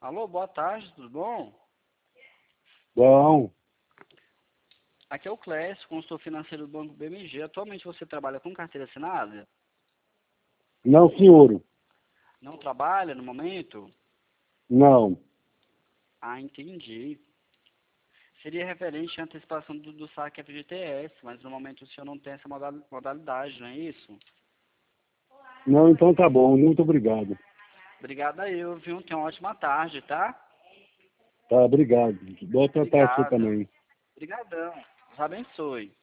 Alô, boa tarde, tudo bom? Bom, Aqui é o Clécio, consultor financeiro do Banco BMG. Atualmente você trabalha com carteira assinada? não, senhor. Não trabalha no momento? Não. Ah, entendi. Seria referente à antecipação do saque FGTS, mas no momento o senhor não tem essa modalidade, não é isso? Não, então tá bom. Muito obrigado. Obrigado a eu, viu? Tenha uma ótima tarde, tá? Tá, obrigado. Boa tarde pra você Obrigado. também. Obrigadão. Deus abençoe.